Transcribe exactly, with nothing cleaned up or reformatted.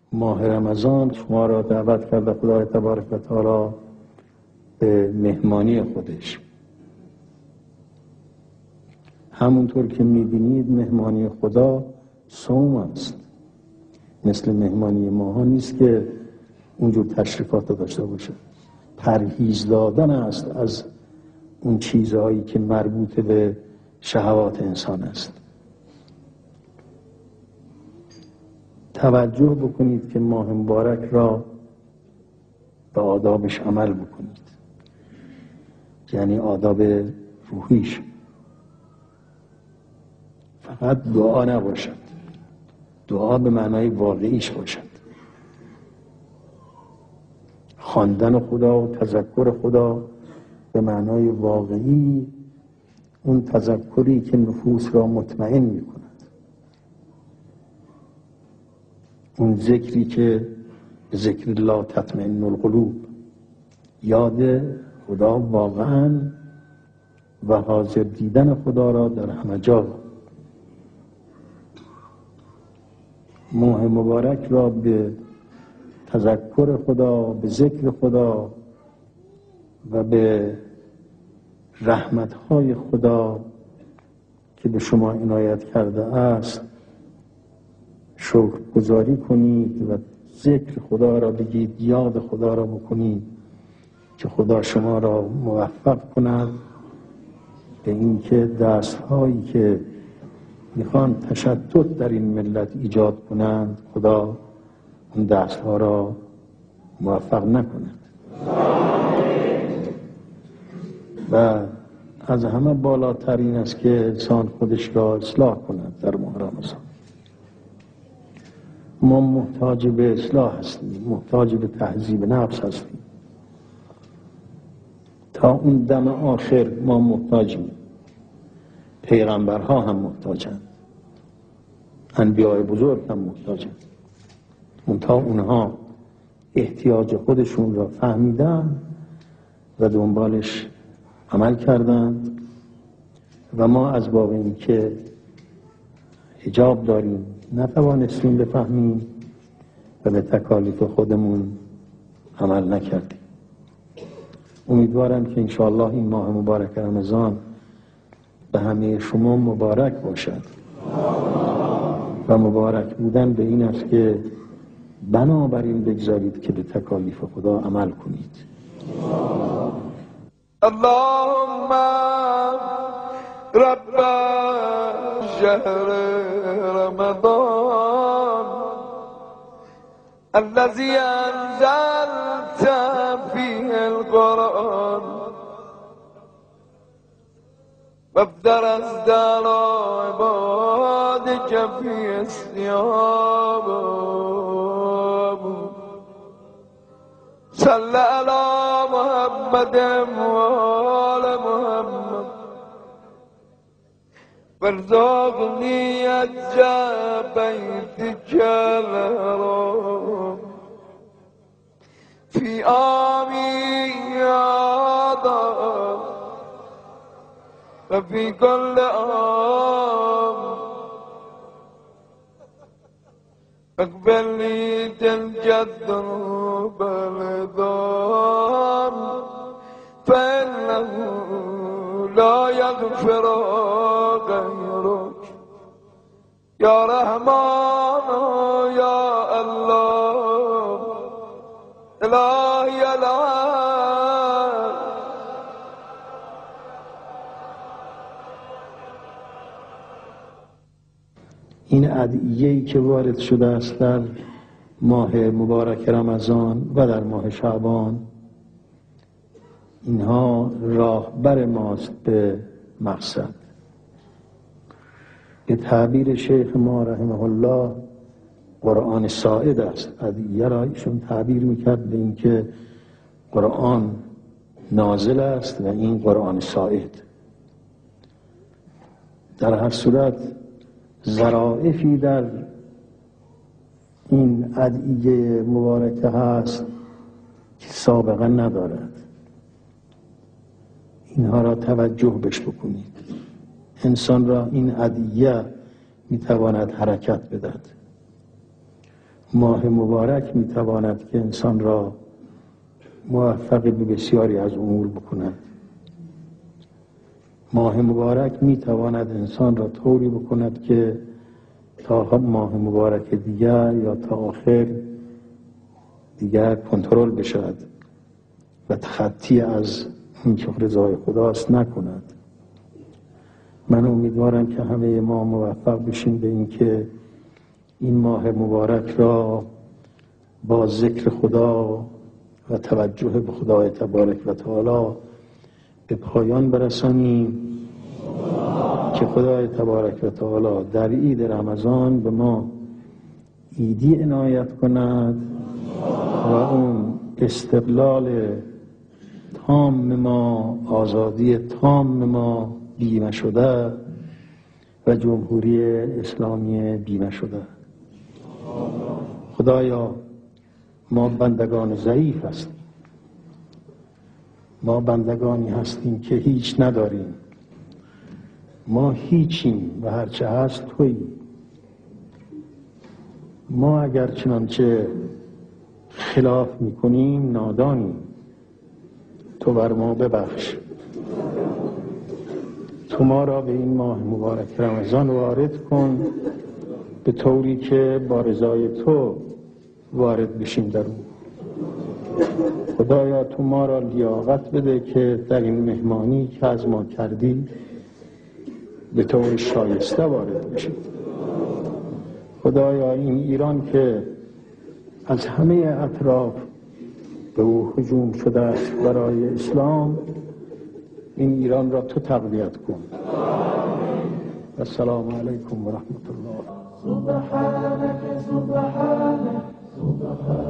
ماه رمضان شما را دعوت کرده خدای تبارک و تعالی به مهمانی خودش. همونطور که می‌بینید مهمانی خدا صوم است. مثل مهمانی ماها نیست که اونجور تشریفات داشته باشه. پرهیز دادن است از اون چیزهایی که مربوط به شهوات انسان است. توجه بکنید که ماه مبارک را به آدابش عمل بکنید، یعنی آداب روحیش. فقط دعا نباشد، دعا به معنای واقعیش باشد. خواندن خدا و تذکر خدا به معنای واقعی، اون تذکری که نفوس را مطمئن می کند، اون ذکری که ذکر الله تطمئن القلوب، یاد خدا واقعا و حاضر دیدن خدا را در همه جا. ماه مبارک را به تذکر خدا، به ذکر خدا و به رحمتهای خدا که به شما عنایت کرده است شکرگزاری کنید و ذکر خدا را بگید، یاد خدا را بکنید که خدا شما را موفق کند به اینکه دستهایی که میخوان تشتت در این ملت ایجاد کنند خدا اون دستها را موفق نکند. و از همه بالاتر این است که انسان خودش را اصلاح کند در ماه رمضان. ما محتاج به اصلاح هستیم، محتاج به تهذیب نفس هستیم. تا اون دم آخر ما محتاجیم. پیغمبرها هم محتاجند، انبیاء بزرگ هم محتاجند. تا اونها احتیاج خودشون را فهمیدن و دنبالش عمل کردند و ما از باب این که حجاب داریم نتوانستیم بفهمیم و به تکالیف خودمون عمل نکردیم. امیدوارم که انشاءالله این ماه مبارک رمضان به همه شما مبارک باشد و مبارک بودن به این است که بنابراین بگذارید که به تکالیف خدا عمل کنید. اللهم رب شهر رمضان الذي انزلت فيه القرآن وابدر از در عبادك في الصيام صل على محمد وآل محمد وارزقني أجر بيتك الحرام في آمين هذا وفي كل عام اقبل لي تلك الذنوب العظام فإنه لا يغفر غيرك يا رحمن يا الله إلهي العالم. این ادعیه‌ای که وارد شده است در ماه مبارک رمضان و در ماه شعبان، اینها راهبر ماست به مقصد. به تعبیر شیخ ما رحمه الله قرآن ساعد است. ادعیه را ایشون تعبیر میکرد به اینکه قرآن نازل است و این قرآن ساعد. در هر صورت ظرافی در این ادعیه مبارکه هست که سابقه ندارد. اینها را توجه بش بکنید. انسان را این ادعیه میتواند حرکت بدهد. ماه مبارک میتواند که انسان را موفق به بسیاری از امور بکند. ماه مبارک میتواند انسان را طوری بکند که تا ماه مبارک دیگر یا تا آخر دیگر کنترل بشود و تخطی از این که رضای خداست نکند. من امیدوارم که همه ما موفق بشیم به این که این ماه مبارک را با ذکر خدا و توجه به خدای تبارک و تعالی به پایان برسانیم که خدای تبارک و تعالی در عید رمضان به ما عیدی عنایت کند و اون استقلال تام ما، آزادی تام ما بیمه شده و جمهوری اسلامی بیمه شده. خدایا ما بندگان ضعیف هستیم، ما بندگانی هستیم که هیچ نداریم، ما هیچیم و هرچه هست تویی. ما اگر چنانچه خلاف میکنیم نادانیم، تو بر ما ببخش. تو ما را به این ماه مبارک رمضان وارد کن به طوری که با رضای تو وارد بشیم در اون. خدایا تو ما را لیاقت بده که در این مهمانی که از ما کردی به طور شایسته وارد بشیم. خدایا این ایران که از همه اطراف به او هجوم شده است برای اسلام، این ایران را تو تقویت کن. السلام علیکم و رحمت الله. سبحانك سبحانك سبحانك